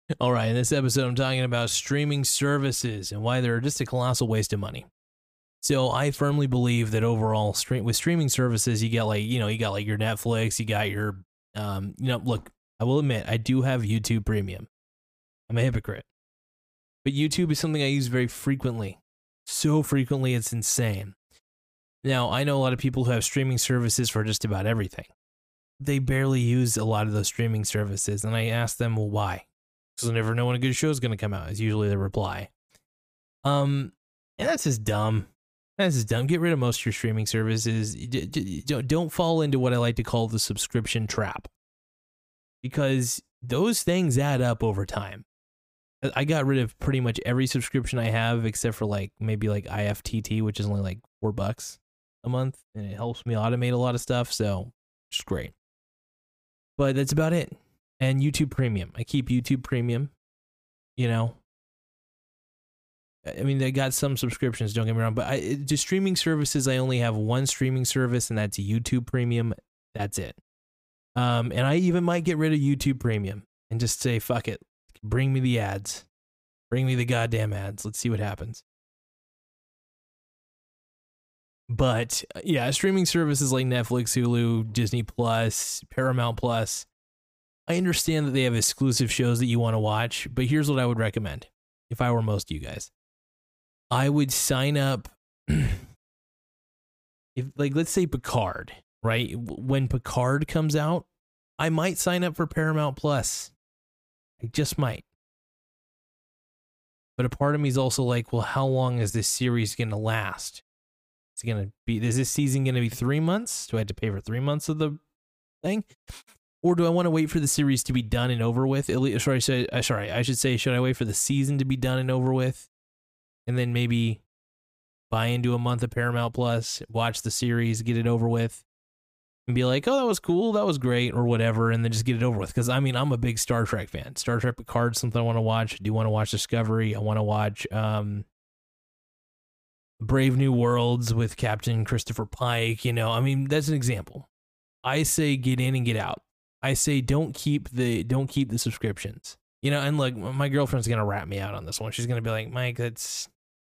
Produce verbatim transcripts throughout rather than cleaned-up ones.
All right, in this episode, I'm talking about streaming services and why they're just a colossal waste of money. So I firmly believe that overall, stream with streaming services, you get like, you know, you got like your Netflix, you got your, um, you know, look, I will admit, I do have YouTube Premium. I'm a hypocrite. But YouTube is something I use very frequently. So frequently, it's insane. Now, I know a lot of people who have streaming services for just about everything. They barely use a lot of those streaming services, and I ask them, well, why? Because I never know when a good show is going to come out, is usually the reply. Um, and that's just dumb. That's just dumb. Get rid of most of your streaming services. Don't fall into what I like to call the subscription trap. Because those things add up over time. I got rid of pretty much every subscription I have except for like maybe like I F T T, which is only like four bucks a month, and it helps me automate a lot of stuff, so it's great. But that's about it. And YouTube Premium. I keep YouTube Premium, you know. I mean, they got some subscriptions, don't get me wrong, but I, to streaming services, I only have one streaming service, and that's YouTube Premium. That's it. Um, and I even might get rid of YouTube Premium and just say, fuck it. Bring me the ads. Bring me the goddamn ads. Let's see what happens. But yeah, streaming services like Netflix, Hulu, Disney Plus, Paramount Plus, I understand that they have exclusive shows that you want to watch, but here's what I would recommend if I were most of you guys. I would sign up, if like, let's say Picard, right? When Picard comes out, I might sign up for Paramount Plus. I just might. But a part of me is also like, well, how long is this series going to last? Is it going to be, is this season going to be three months? Do I have to pay for three months of the thing? Or do I want to wait for the series to be done and over with? Sorry, sorry, sorry, I should say, should I wait for the season to be done and over with? And then maybe buy into a month of Paramount Plus, watch the series, get it over with, and be like, oh, that was cool, that was great, or whatever, and then just get it over with. Because, I mean, I'm a big Star Trek fan. Star Trek Picard's something I want to watch. I do want to watch Discovery. I want to watch um, Brave New Worlds with Captain Christopher Pike. You know, I mean, that's an example. I say get in and get out. I say don't keep the don't keep the subscriptions. You know, and look, my girlfriend's going to rat me out on this one. She's going to be like, Mike, that's...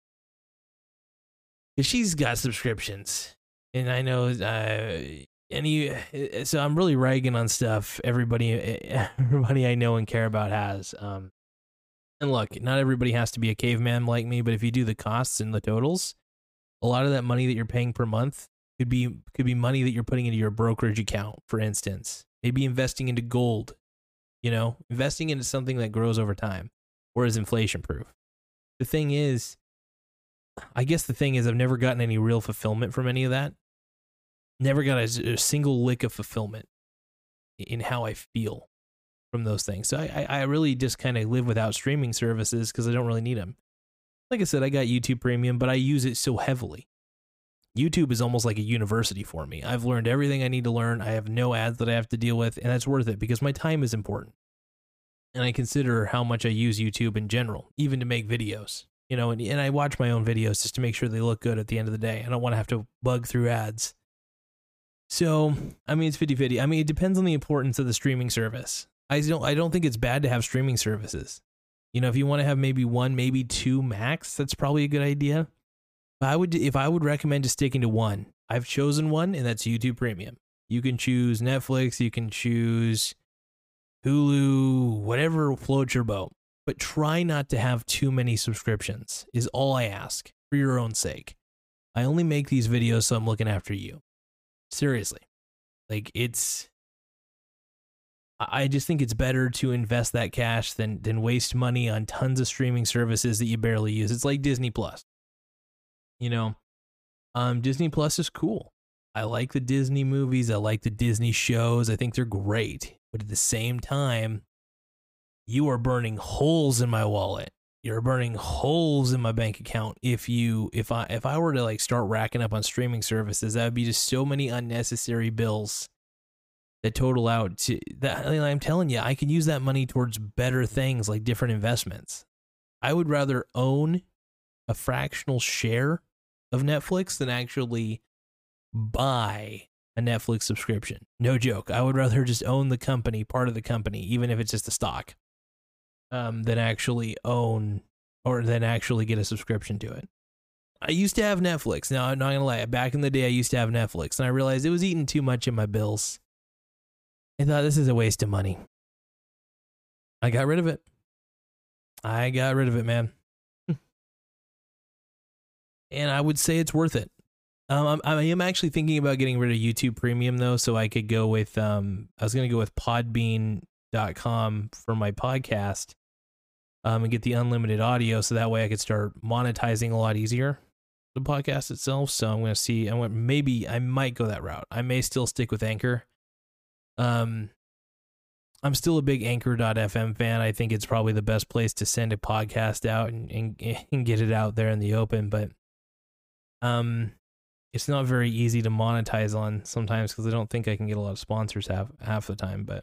Because she's got subscriptions. And I know... Uh, Any, so I'm really ragging on stuff everybody everybody I know and care about has. Um, and look, not everybody has to be a caveman like me, but if you do the costs and the totals, a lot of that money that you're paying per month could be could be money that you're putting into your brokerage account, for instance. Maybe investing into gold, you know, investing into something that grows over time or is inflation proof. The thing is, I guess the thing is I've never gotten any real fulfillment from any of that. Never got a, a single lick of fulfillment in how I feel from those things. So I, I really just kind of live without streaming services because I don't really need them. Like I said, I got YouTube Premium, but I use it so heavily. YouTube is almost like a university for me. I've learned everything I need to learn. I have no ads that I have to deal with, and that's worth it because my time is important. And I consider how much I use YouTube in general, even to make videos. You know, and, and I watch my own videos just to make sure they look good at the end of the day. I don't want to have to bug through ads. So, I mean, it's fifty-fifty. I mean, it depends on the importance of the streaming service. I don't I don't think it's bad to have streaming services. You know, if you want to have maybe one, maybe two max, that's probably a good idea. But I would, if I would recommend just sticking to one, I've chosen one, and that's YouTube Premium. You can choose Netflix, you can choose Hulu, whatever floats your boat. But try not to have too many subscriptions, is all I ask, for your own sake. I only make these videos so I'm looking after you. Seriously, like it's, I just think it's better to invest that cash than, than waste money on tons of streaming services that you barely use. It's like Disney Plus, you know, um, Disney Plus is cool. I like the Disney movies. I like the Disney shows. I think they're great. But at the same time, you are burning holes in my wallet. You're burning holes in my bank account. If you, if I, if I were to like start racking up on streaming services, that would be just so many unnecessary bills that total out to that. I mean, I'm telling you, I can use that money towards better things like different investments. I would rather own a fractional share of Netflix than actually buy a Netflix subscription. No joke. I would rather just own the company, part of the company, even if it's just a stock. um, than actually own or than actually get a subscription to it. I used to have Netflix. Now, I'm not going to lie. Back in the day, I used to have Netflix, and I realized it was eating too much in my bills. I thought, this is a waste of money. I got rid of it. I got rid of it, man. And I would say it's worth it. Um, I am actually thinking about getting rid of YouTube Premium, though, so I could go with, um, I was going to go with podbean dot com for my podcast um, and get the unlimited audio, so that way I could start monetizing a lot easier, the podcast itself. So I'm going to see, I want, maybe I might go that route. I may still stick with Anchor. Um, I'm still a big Anchor dot f m fan. I think it's probably the best place to send a podcast out and, and, and get it out there in the open, but um, it's not very easy to monetize on sometimes because I don't think I can get a lot of sponsors half, half the time, but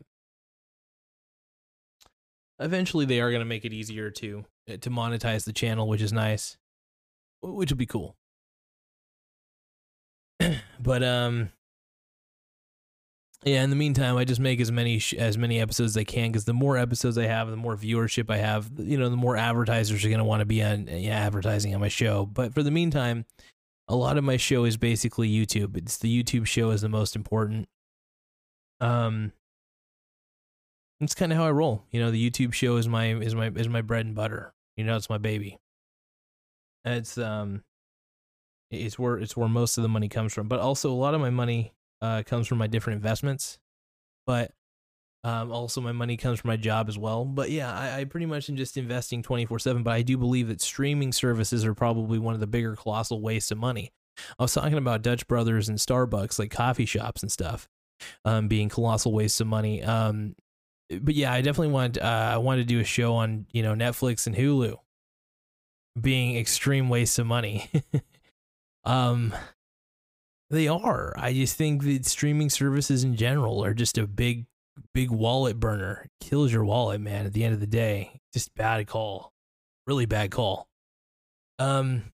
eventually they are going to make it easier to, to monetize the channel, which is nice, which would be cool. But, um, yeah, in the meantime, I just make as many sh- as many episodes as I can, because the more episodes I have, the more viewership I have, you know, the more advertisers are going to want to be on yeah, advertising on my show. But for the meantime, a lot of my show is basically YouTube. It's the YouTube show is the most important. Um, it's kind of how I roll. You know, the YouTube show is my is my is my bread and butter. You know, it's my baby. It's um, it's where it's where most of the money comes from. But also, a lot of my money Uh, comes from my different investments, but um, also my money comes from my job as well. But yeah, I, I pretty much am just investing twenty-four seven, but I do believe that streaming services are probably one of the bigger colossal wastes of money. I was talking about Dutch Brothers and Starbucks, like coffee shops and stuff, um, being colossal wastes of money. Um, but yeah, I definitely want, uh, I want to do a show on, you know, Netflix and Hulu being extreme wastes of money. um, They are. I just think that streaming services in general are just a big, big wallet burner. Kills your wallet, man, at the end of the day. Just bad call. Really bad call. Um,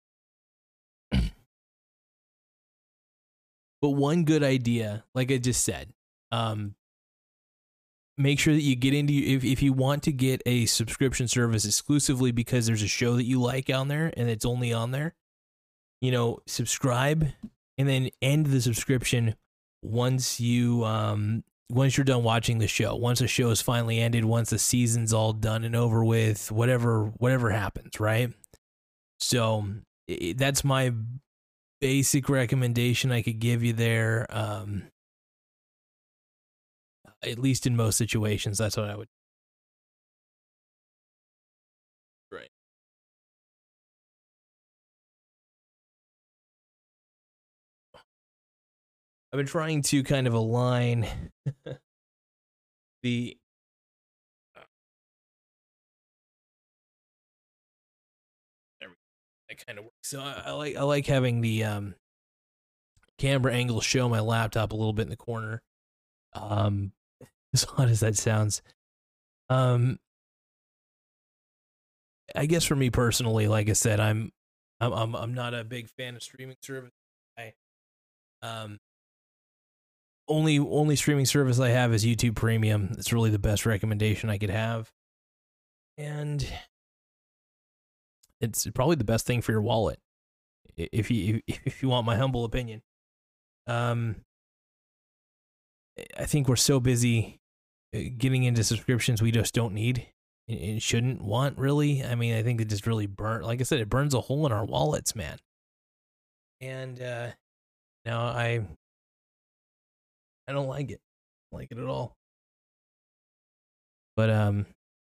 but one good idea, like I just said, um, make sure that you get into, if, if you want to get a subscription service exclusively because there's a show that you like on there and it's only on there, you know, subscribe. And then end the subscription once you um once you're done watching the show. Once the show is finally ended, once the season's all done and over with, whatever whatever happens, right? So it, that's my basic recommendation I could give you there. Um, at least in most situations, that's what I would. Right. I've been trying to kind of align the that kind of works. So I, I like I like having the um, camera angle show my laptop a little bit in the corner. Um, as odd as that sounds, um, I guess for me personally, like I said, I'm I'm I'm I'm not a big fan of streaming service. I um. Only only streaming service I have is YouTube Premium. It's really the best recommendation I could have. And it's probably the best thing for your wallet. If you if you want my humble opinion. Um I think we're so busy getting into subscriptions we just don't need and shouldn't want, really. I mean, I think it just really burn like I said, it burns a hole in our wallets, man. And uh now I I don't like it. I don't like it at all. But um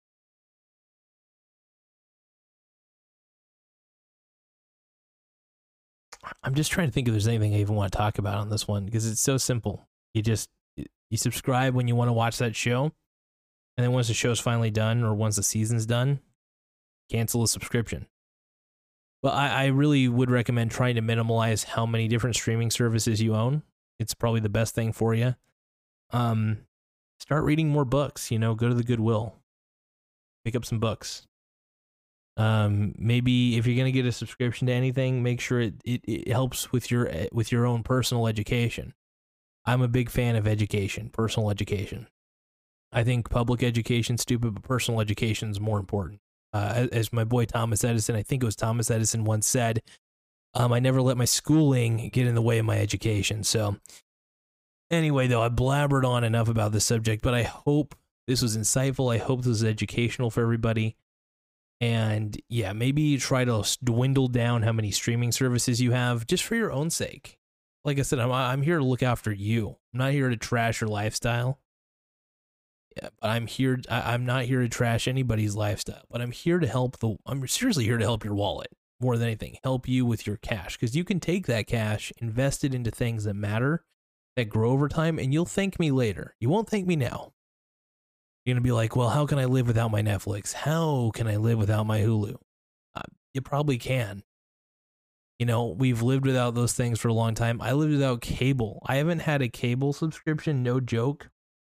I'm just trying to think if there's anything I even want to talk about on this one, because it's so simple. You just you subscribe when you want to watch that show, and then once the show's finally done or once the season's done, cancel the subscription. But I, I really would recommend trying to minimize how many different streaming services you own. It's probably the best thing for you. Um, start reading more books. You know, go to the Goodwill, pick up some books. Um, maybe if you're gonna get a subscription to anything, make sure it, it, it helps with your with your own personal education. I'm a big fan of education, personal education. I think public education's stupid, but personal education is more important. Uh, as my boy Thomas Edison, I think it was Thomas Edison once said, um, I never let my schooling get in the way of my education. So anyway, though, I blabbered on enough about this subject, but I hope this was insightful. I hope this was educational for everybody. And yeah, maybe try to dwindle down how many streaming services you have just for your own sake. Like I said, I'm, I'm here to look after you. I'm not here to trash your lifestyle. Yeah, but I'm here. I, I'm not here to trash anybody's lifestyle, but I'm here to help the, I'm seriously here to help your wallet more than anything, help you with your cash. Because you can take that cash, invest it into things that matter, that grow over time, and you'll thank me later. You won't thank me now. You're going to be like, well, how can I live without my Netflix? How can I live without my Hulu? Uh, you probably can. You know, we've lived without those things for a long time. I lived without cable. I haven't had a cable subscription, no joke.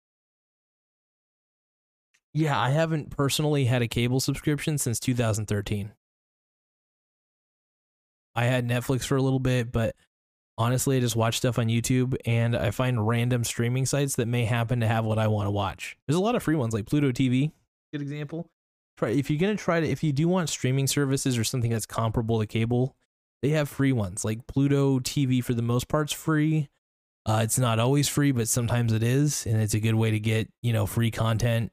Yeah, I haven't personally had a cable subscription since two thousand thirteen. I had Netflix for a little bit, but honestly, I just watch stuff on YouTube, and I find random streaming sites that may happen to have what I want to watch. There's a lot of free ones, like Pluto T V, good example. Try if you're gonna try to, if you do want streaming services or something that's comparable to cable, they have free ones. Like Pluto T V, for the most part's free. Uh, it's not always free, but sometimes it is, and it's a good way to get, you know, free content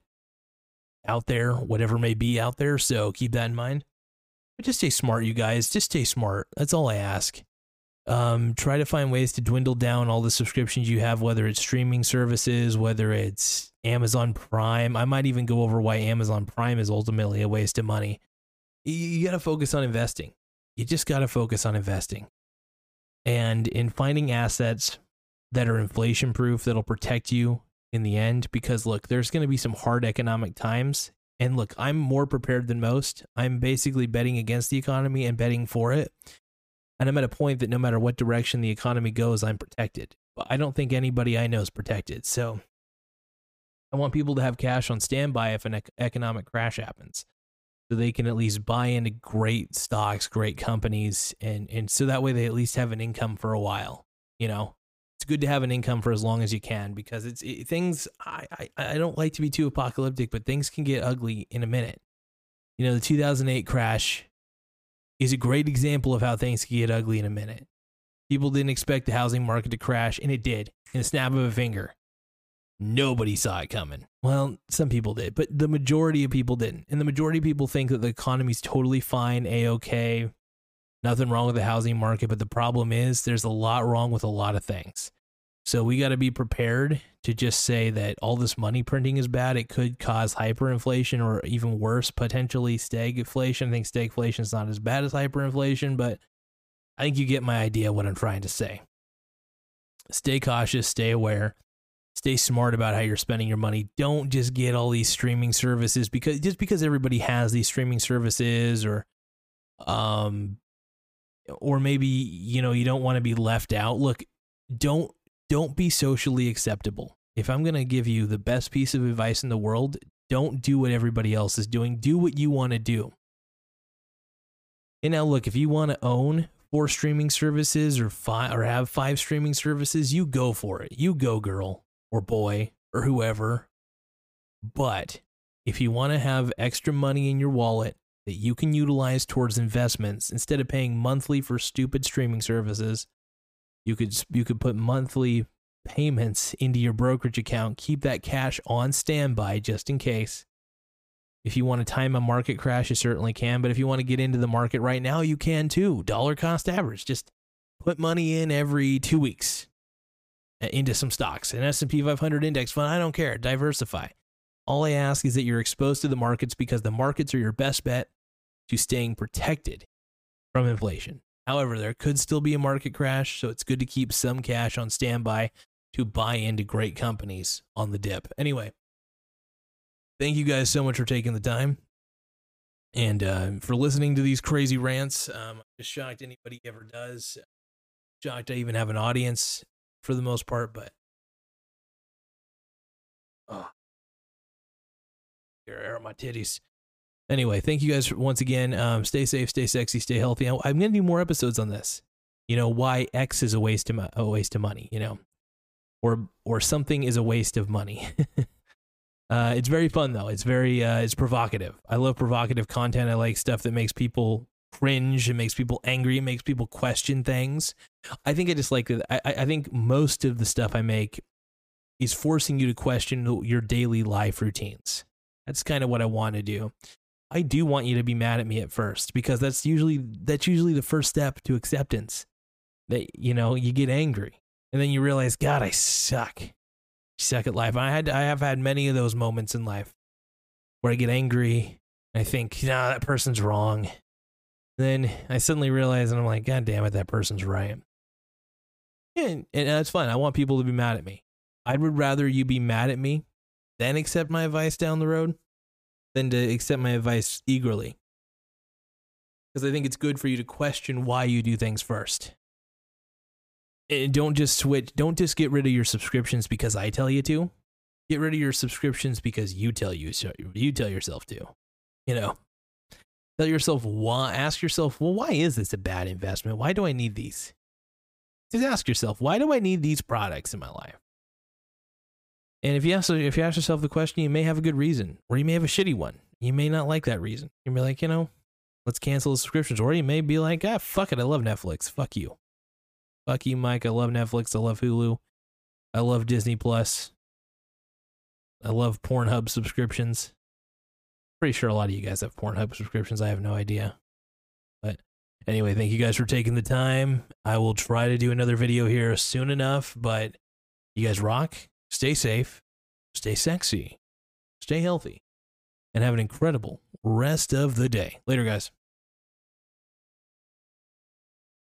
out there, whatever may be out there. So keep that in mind. But just stay smart, you guys. Just stay smart. That's all I ask. Um, try to find ways to dwindle down all the subscriptions you have, whether it's streaming services, whether it's Amazon Prime. I might even go over why Amazon Prime is ultimately a waste of money. You, you got to focus on investing. You just got to focus on investing. And in finding assets that are inflation proof, that'll protect you in the end. Because look, there's going to be some hard economic times. And look, I'm more prepared than most. I'm basically betting against the economy and betting for it. And I'm at a point that no matter what direction the economy goes, I'm protected. But I don't think anybody I know is protected. So I want people to have cash on standby if an ec- economic crash happens, so they can at least buy into great stocks, great companies, and, and so that way they at least have an income for a while. You know, it's good to have an income for as long as you can, because it's it, things, I, I, I don't like to be too apocalyptic, but things can get ugly in a minute. You know, the two thousand eight crash is a great example of how things can get ugly in a minute. People didn't expect the housing market to crash, and it did, in a snap of a finger. Nobody saw it coming. Well, some people did, but the majority of people didn't. And the majority of people think that the economy's totally fine, A-okay, nothing wrong with the housing market, but the problem is there's a lot wrong with a lot of things. So we got to be prepared to just say that all this money printing is bad. It could cause hyperinflation, or even worse, potentially stagflation. I think stagflation is not as bad as hyperinflation, but I think you get my idea what I'm trying to say. Stay cautious, stay aware, stay smart about how you're spending your money. Don't just get all these streaming services because just because everybody has these streaming services, or um or maybe, you know, you don't want to be left out. Look, don't Don't be socially acceptable. If I'm going to give you the best piece of advice in the world, don't do what everybody else is doing. Do what you want to do. And now look, if you want to own four streaming services or five, or have five streaming services, you go for it. You go, girl or boy or whoever. But if you want to have extra money in your wallet that you can utilize towards investments, instead of paying monthly for stupid streaming services, You could you could put monthly payments into your brokerage account. Keep that cash on standby just in case. If you want to time a market crash, you certainly can. But if you want to get into the market right now, you can too. Dollar cost average. Just put money in every two weeks into some stocks. An S and P five hundred index fund, I don't care. Diversify. All I ask is that you're exposed to the markets, because the markets are your best bet to staying protected from inflation. However, there could still be a market crash, so it's good to keep some cash on standby to buy into great companies on the dip. Anyway, thank you guys so much for taking the time and uh, for listening to these crazy rants. Um, I'm just shocked anybody ever does. Shocked I even have an audience for the most part, but oh, here are my titties. Anyway, thank you guys once again. Um, stay safe, stay sexy, stay healthy. I'm going to do more episodes on this. You know, why X is a waste of, a waste of money, you know, or or something is a waste of money. Uh, it's very fun though. It's very uh, it's provocative. I love provocative content. I like stuff that makes people cringe. It makes people angry. It makes people question things. I think I just like that. I, I think most of the stuff I make is forcing you to question your daily life routines. That's kind of what I want to do. I do want you to be mad at me at first, because that's usually that's usually the first step to acceptance. That, you know, you get angry and then you realize, God, I suck. I suck at life. I had I have had many of those moments in life where I get angry and I think, nah, that person's wrong. Then I suddenly realize, and I'm like, God damn it, that person's right. And, and that's fine. I want people to be mad at me. I would rather you be mad at me than accept my advice down the road than to accept my advice eagerly. Because I think it's good for you to question why you do things first. And don't just switch. Don't just get rid of your subscriptions because I tell you to. Get rid of your subscriptions because you tell you so. You tell yourself to. You know. Tell yourself why. Ask yourself, well, why is this a bad investment? Why do I need these? Just ask yourself, why do I need these products in my life? And if you ask, if you ask yourself the question, you may have a good reason, or you may have a shitty one. You may not like that reason. You may be like, you know, let's cancel the subscriptions. Or you may be like, ah, fuck it, I love Netflix. Fuck you. Fuck you, Mike. I love Netflix. I love Hulu. I love Disney Plus. I love Pornhub subscriptions. Pretty sure a lot of you guys have Pornhub subscriptions. I have no idea. But anyway, thank you guys for taking the time. I will try to do another video here soon enough, but you guys rock. Stay safe, stay sexy, stay healthy, and have an incredible rest of the day. Later, guys.